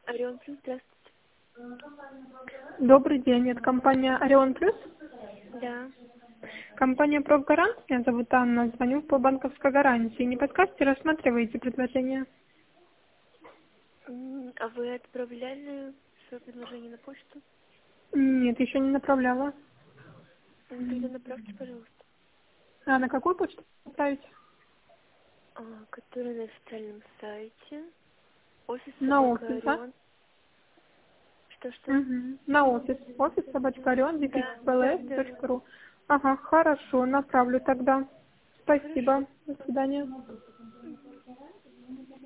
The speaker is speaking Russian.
Орион Плюс, здравствуйте. Добрый день, это компания Орион Плюс. Да. Компания Профгарант, меня зовут Анна, звоню по банковской гарантии. Не подскажете, рассматриваете предложение? А вы отправляли свое предложение на почту? Нет, еще не направляла. Тогда направьте, пожалуйста. А на какую почту отправить? Который на официальном сайте. Офис На собака офис, да? Орион. Что? Угу. На офис. Офис собачка.орион, Да, да, да. dpxpls.ru. Ага, хорошо, направлю тогда. Хорошо. Спасибо. До свидания.